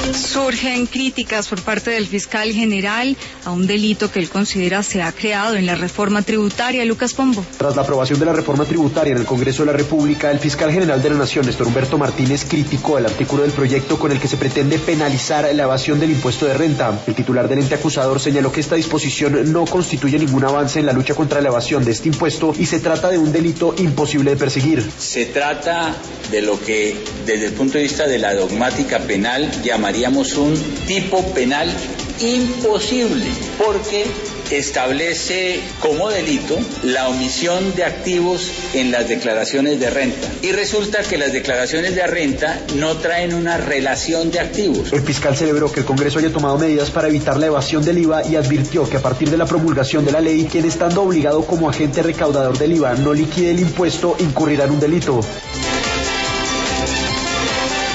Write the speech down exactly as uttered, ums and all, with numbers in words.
Surgen críticas por parte del fiscal general a un delito que él considera se ha creado en la reforma tributaria. Lucas Pombo. Tras la aprobación de la reforma tributaria en el Congreso de la República, el fiscal general de la Nación, Néstor Humberto Martínez, criticó el artículo del proyecto con el que se pretende penalizar la evasión del impuesto de renta. El titular del ente acusador señaló que esta disposición no constituye ningún avance en la lucha contra la evasión de este impuesto y se trata de un delito imposible de perseguir. Se trata de lo que desde el punto de vista de la dogmática penal llamaríamos un tipo penal imposible, porque establece como delito la omisión de activos en las declaraciones de renta. Y resulta que las declaraciones de renta no traen una relación de activos. El fiscal celebró que el Congreso haya tomado medidas para evitar la evasión del I V A y advirtió que a partir de la promulgación de la ley, quien estando obligado como agente recaudador del I V A no liquide el impuesto incurrirá en un delito.